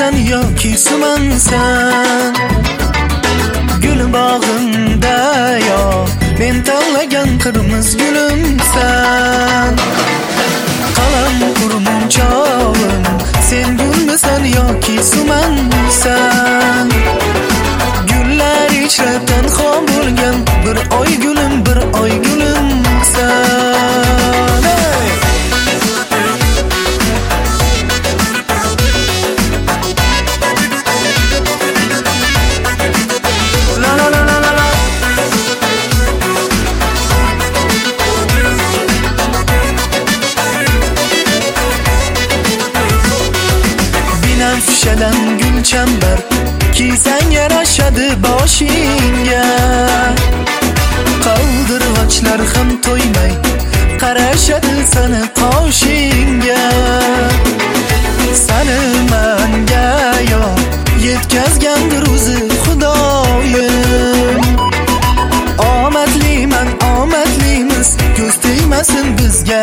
gulmisan yoki sumansan? Gul bog'imda yo men tanlagan qirmiz gulimsan. Qalam qurmunchog'im, sen gulmisan yoki sumansan? Gullar ichra tanho bo'lgan bir oy gulim, bir oy gulimsan. Binafshadan gulchambar kiysang yarashadi boshingga. Qaldirg'ochlar ham to'ymay qarashadi seni qoshingga. Seni menga yo yetkazgandir o'zi Xudoyim. Omadliman, omadlimiz, ko'z tegmasin bizga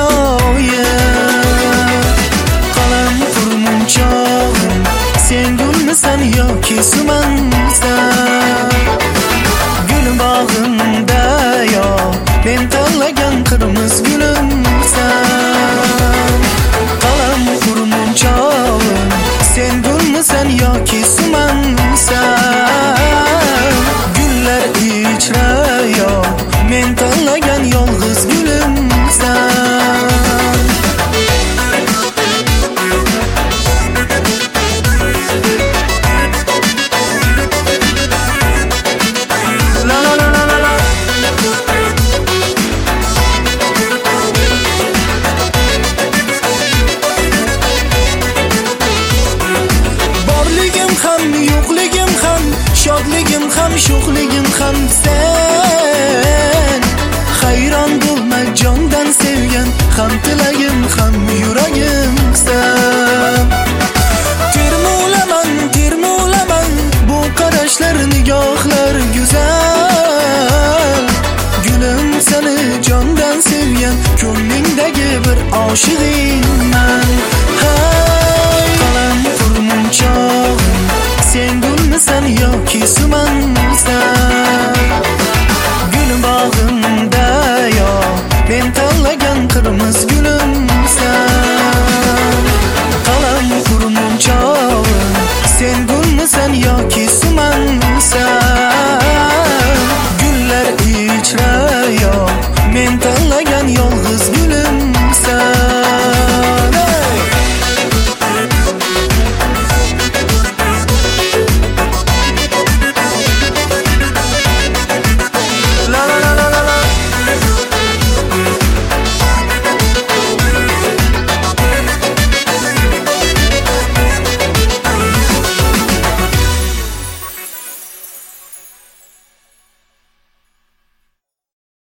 iloyim. Qalam qurmunchog'im, sen gulmisan yoki sumansan? Gul bog'imda yo men tanlagan qirmiz gulimsan. Qalam qurmunchog'im, sen gulmisan yoki sumansan? Gullar ichra yo men tanlagan yolg'iz gulimsan. Shodligim ham, sho'xligim ham sen. Hayron bo'lma jondan sevgan, ham tilagim ham yuragimsan. Termulaman, bu qarashlar, nigohlar go'zal. Gulim seni jondan sevgan, ko'nglingdagi bir oshig'ingman. Qalam qurmunchog'im, sen gulmisan yoki suman?